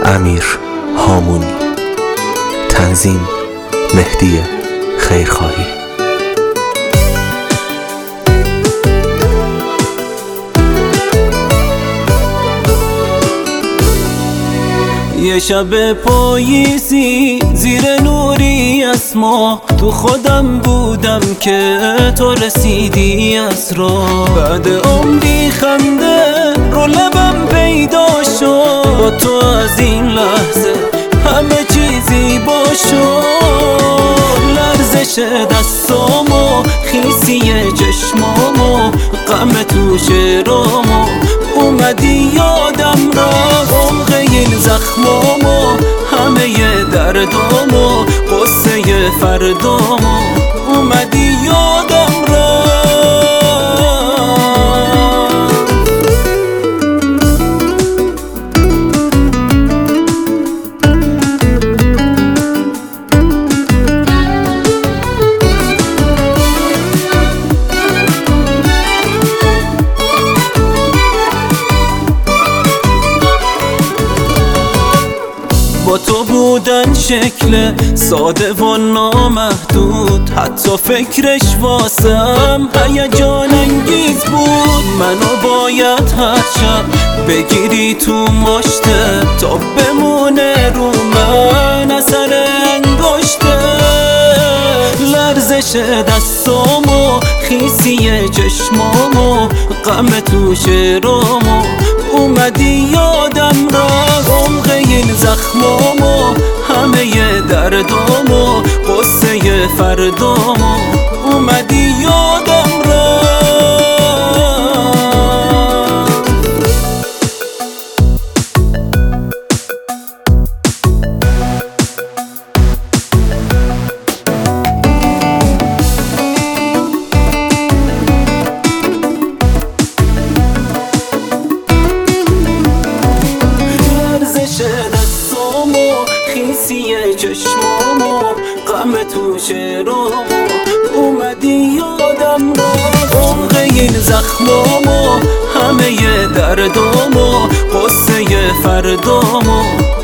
امیر هامونی. تنظیم مهدی خیرخواهی. یه شب پاییزی زیر نوری از ماه، تو خودم بودم که تو رسیدی از راه. بعد عمری خنده رو لبم پیدا شد، با تو از این لحظه همه چیزی با شد. لرزش دستامو، خیسی چشمامو، غم تو شعرامو، اومدی یادم رفت. عمق این زخمامو، همه دردامو، قصه فردامو، اومدی یادم رفت. با تو بودن شکل ساده و نامحدود، حتی فکرش واسم هیجان انگیز بود. منو باید هر شب بگیری تو مشته، تا بمونه رو من اثر انگشته. لرزش دستامو، خیسی چشمامو، غم تو شعرامو، اومدی یادم رفت. عمق این زخمامو، همه دردامو، قصه فردامو، اومدی یادم رفت. دستامو، خیسی چشمامو، غم تو شعرامو، اومدی یادم رفت. عمق این زخمامو، همه دردامو، قصه فردامو،